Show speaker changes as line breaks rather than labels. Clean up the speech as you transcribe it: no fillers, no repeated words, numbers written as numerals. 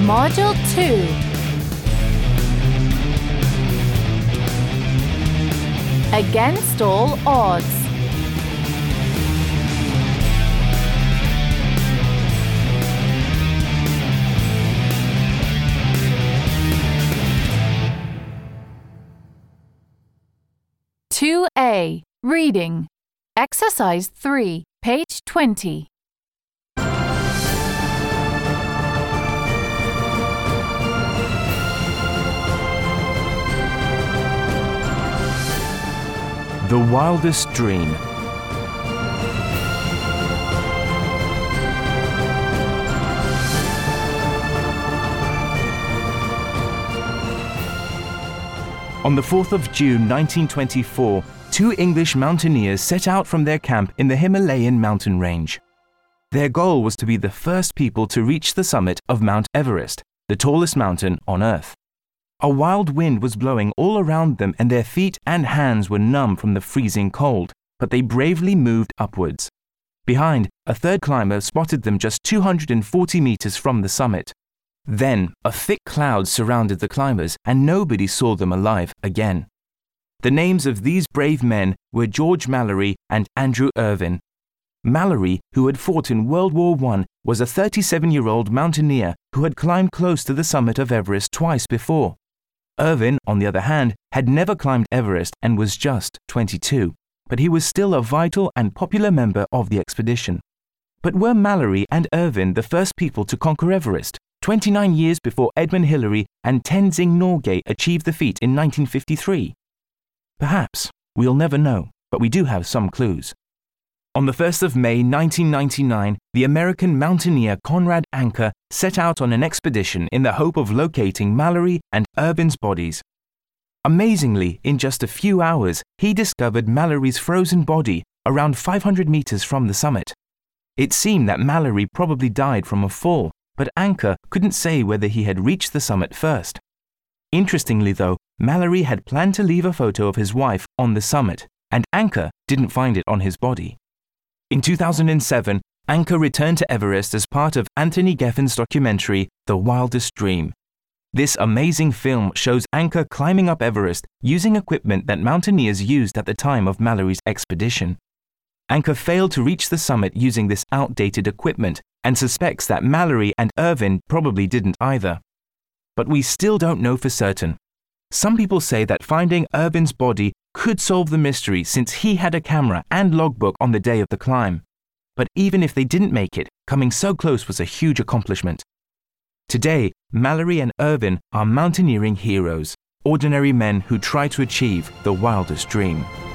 Module 2. Against all odds. (2A) Reading. Exercise 3, page 20.
The Wildest Dream. On the 4th of June 1924, two English mountaineers set out from their camp in the Himalayan mountain range. Their goal was to be the first people to reach the summit of Mount Everest, the tallest mountain on Earth. A wild wind was blowing all around them and their feet and hands were numb from the freezing cold, but they bravely moved upwards. Behind, a third climber spotted them just 240 meters from the summit. Then, a thick cloud surrounded the climbers and nobody saw them alive again. The names of these brave men were George Mallory and Andrew Irvine. Mallory, who had fought in World War I, was a 37-year-old mountaineer who had climbed close to the summit of Everest twice before. Irvine, on the other hand, had never climbed Everest and was just 22, but he was still a vital and popular member of the expedition. But were Mallory and Irvine the first people to conquer Everest, 29 years before Edmund Hillary and Tenzing Norgay achieved the feat in 1953? Perhaps. We'll never know, but we do have some clues. On the 1st of May 1999, the American mountaineer Conrad Anker set out on an expedition in the hope of locating Mallory and Irvine's bodies. Amazingly, in just a few hours, he discovered Mallory's frozen body around 500 meters from the summit. It seemed that Mallory probably died from a fall, but Anker couldn't say whether he had reached the summit first. Interestingly though, Mallory had planned to leave a photo of his wife on the summit, and Anker didn't find it on his body. In 2007, Anker returned to Everest as part of Anthony Geffen's documentary, The Wildest Dream. This amazing film shows Anker climbing up Everest using equipment that mountaineers used at the time of Mallory's expedition. Anker failed to reach the summit using this outdated equipment and suspects that Mallory and Irvine probably didn't either. But we still don't know for certain. Some people say that finding Irvine's body could solve the mystery since he had a camera and logbook on the day of the climb. But even if they didn't make it, coming so close was a huge accomplishment. Today, Mallory and Irvine are mountaineering heroes, ordinary men who try to achieve the wildest dream.